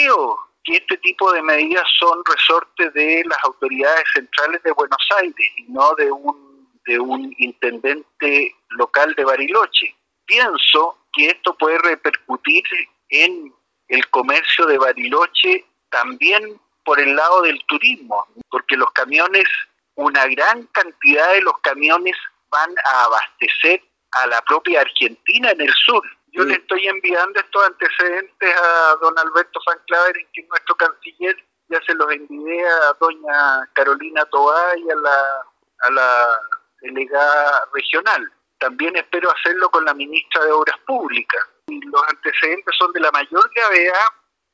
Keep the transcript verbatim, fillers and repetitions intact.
creo que este tipo de medidas son resorte de las autoridades centrales de Buenos Aires y no de un, de un intendente local de Bariloche. Pienso que esto puede repercutir en el comercio de Bariloche también por el lado del turismo, porque los camiones, una gran cantidad de los camiones van a abastecer a la propia Argentina en el sur. Yo sí. le estoy enviando estos antecedentes a don Alberto Van Claveren, que es nuestro canciller, ya se los envié a doña Carolina Tobá y a la, a la delegada regional. También espero hacerlo con la ministra de Obras Públicas. Y los antecedentes son de la mayor gravedad